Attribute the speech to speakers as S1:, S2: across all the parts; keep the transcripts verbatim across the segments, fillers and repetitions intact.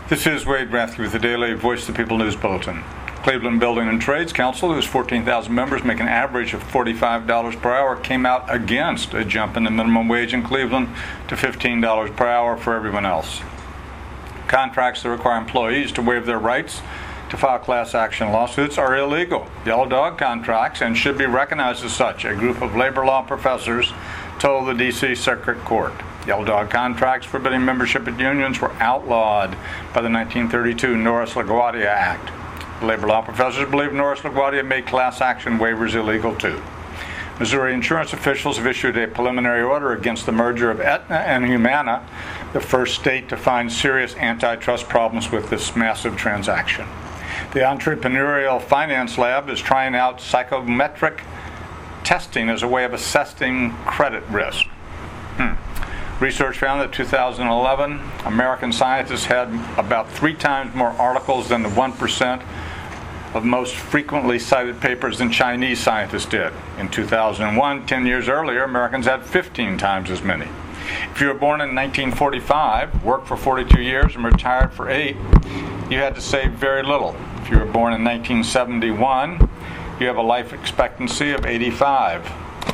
S1: This is Wade Rathke with the Daily Voice of the People News Bulletin. Cleveland Building and Trades Council, whose fourteen thousand members make an average of forty-five dollars per hour, came out against a jump in the minimum wage in Cleveland to fifteen dollars per hour for everyone else. Contracts that require employees to waive their rights to file class action lawsuits are illegal. Yellow dog contracts, and should be recognized as such, a group of labor law professors told the D C Circuit Court. Yellow dog contracts forbidding membership in unions were outlawed by the nineteen thirty-two Norris-LaGuardia Act. The labor law professors believe Norris-LaGuardia made class action waivers illegal too. Missouri insurance officials have issued a preliminary order against the merger of Aetna and Humana, the first state to find serious antitrust problems with this massive transaction. The Entrepreneurial Finance Lab is trying out psychometric testing as a way of assessing credit risk. Hmm. Research found that in two thousand eleven, American scientists had about three times more articles than the one percent of most frequently cited papers than Chinese scientists did. In two thousand one, ten years earlier, Americans had fifteen times as many. If you were born in nineteen forty-five, worked for forty-two years, and retired for eight, you had to save very little. If you were born in nineteen seventy-one, you have a life expectancy of eighty-five.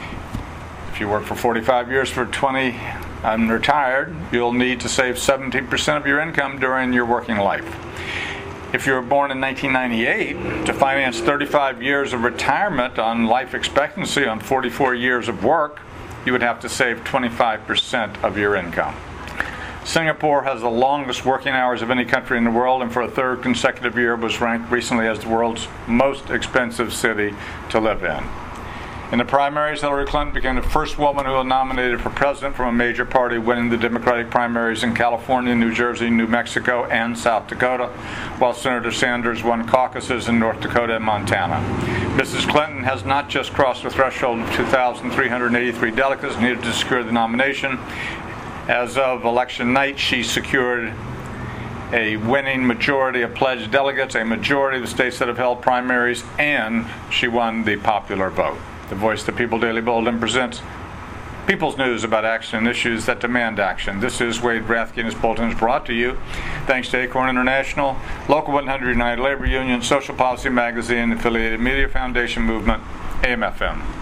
S1: If you work for forty-five years for twenty and retired, you'll need to save seventeen percent of your income during your working life. If you were born in nineteen ninety-eight, to finance thirty-five years of retirement on life expectancy on forty-four years of work, you would have to save twenty-five percent of your income. Singapore has the longest working hours of any country in the world, and for a third consecutive year was ranked recently as the world's most expensive city to live in. In the primaries, Hillary Clinton became the first woman who was nominated for president from a major party, winning the Democratic primaries in California, New Jersey, New Mexico, and South Dakota, while Senator Sanders won caucuses in North Dakota and Montana. Missus Clinton has not just crossed the threshold of two thousand three hundred eighty-three delegates needed to secure the nomination. As of election night, she secured a winning majority of pledged delegates, a majority of the states that have held primaries, and she won the popular vote. The Voice of the People Daily Bulletin presents people's news about action and issues that demand action. This is Wade Rathke, and this bulletin is brought to you thanks to Acorn International, Local one hundred United Labor Union, Social Policy Magazine, Affiliated Media Foundation Movement, A M F M.